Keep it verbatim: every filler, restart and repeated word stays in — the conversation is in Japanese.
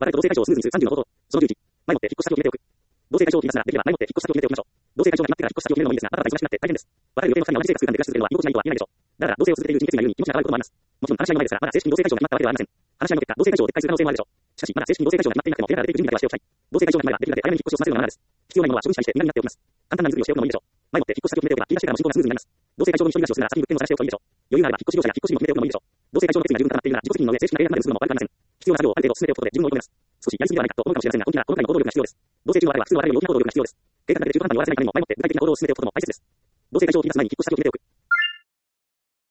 話題と同性解消をスムーズにするさんじゅうの方法。そのじゅういち、前もって引っ越し先を決めておく。同性解消を決めますなら、できれば前もって引っ越し先を決めておきましょう。同性解消が決まってから引っ越し先を決めるのもいいですが、バタバタ忙しくなって大変です。別れる予定の二人が同じ生活空間で暮らし続けるのは居心地がいいとは言えないでしょう。だから、同性を続けているうちに決意が緩み、気持ちが上がることもあります。もちろん話し合いの前ですから、まだ正式に同性解消が決まったわけではありません。話し合いの結果、同性解消を撤回する可能性もあるでしょう。しかし、まだ正式に同性解消が決まっていなくても、手が出ていく準備だけはしておきたい。同性解消が決まれば、できるだけ早めに引っ越しを済ませるのがマナーです。必要なものは所有者にして身になっておきます。簡単な水着をしておくのもいいでしょう。前もって引っ越し先を決めておけば、気がしてからも進行がスムーズになります。同性解消後に一人暮らしをするなら先に物件を探しておくといいでしょう。余裕があれば引っ越し業者や引っ越しも決めておくのもいいでしょう。同性解消の決意が十分固まっているなら、自己責任の上、正式な契約まで結ぶのも悪くありません。必要な作業をある程度進めておくことで自分を追い込めます。少しやりすぎではないかと思うかもしれませんが、大きな細かい行動力が必要です。同性中の別れは普通の別れより大きな行動力が必要です。計画だけで中途半端に終わらせないためにも、前もって具体的な行動を進めておくことも大切です。同性解消を決め出す前に引っ越し先を決めておく。